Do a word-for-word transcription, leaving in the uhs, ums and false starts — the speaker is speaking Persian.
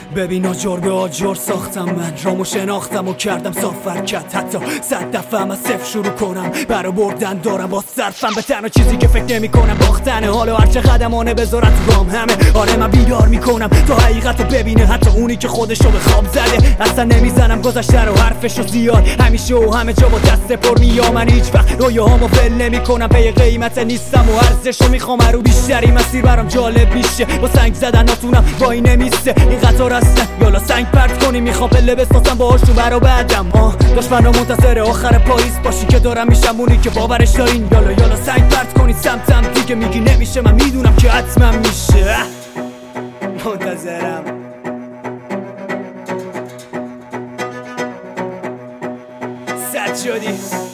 ببین آجر به آجر ساختم من رامو شناختم و کردم سافرکت. حتی صد دفعه هم از صفر شروع کنم برا بردن دارم با صرفم به تنها چیزی که فکر نمی کنم باختنه. حالا هرچه قدمانه بذارت رام همه آره من بیدار میکنم تا حقیقت رو ببینه حتی اونی که خودشو به خواب زده. اصلا نمیزنم گذشته رو حرفشو زیاد همیشه و همه جا با دست پر میام. من هیچ وقت رویاهامو ول نمی کنم پی قیمت نیستم و ارزشو میخوام رو بیشتری مسیر برام جالب میشه. با سنگ زدن نتونم وای نمیسته این قطار هستن یالا سنگ پرت کنی میخوام پله بسازم باهاشون برا بعدم. آه دشمنا منتظر آخر پاییز باشی که دارم میشم اونی که باورش دارین. یالا یالا سنگ پرت کنی سمتم دیگه میگی نمیشه من میدونم که حتما میشه. منتظرم صد شدی